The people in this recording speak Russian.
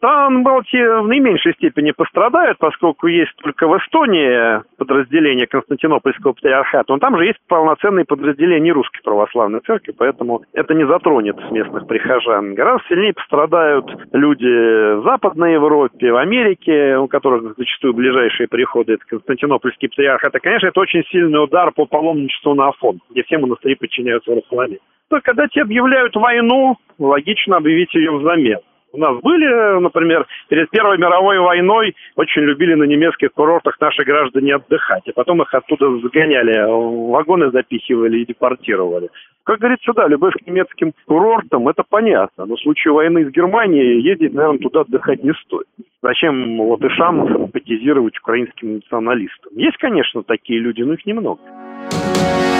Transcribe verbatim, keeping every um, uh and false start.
Страны Балтии в наименьшей степени пострадают, поскольку есть только в Эстонии подразделение Константинопольского патриархата, но там же есть полноценные подразделения Русской Православной Церкви, поэтому это не затронет местных прихожан. Гораздо сильнее пострадают люди в Западной Европе, в Америке, у которых зачастую ближайшие приходы — это Константинопольский патриархат. И, конечно, это очень сильный удар по паломничеству на Афон, где все монастыри подчиняются Иерусалиму. Но когда тебе объявляют войну, логично объявить ее взамен. У нас были, например, перед Первой мировой войной очень любили на немецких курортах наши граждане отдыхать, а потом их оттуда загоняли, вагоны запихивали и депортировали. Как говорится, да, любовь к немецким курортам — это понятно, но в случае войны с Германией ездить, наверное, туда отдыхать не стоит. Зачем латышам симпатизировать украинским националистам? Есть, конечно, такие люди, но их немного.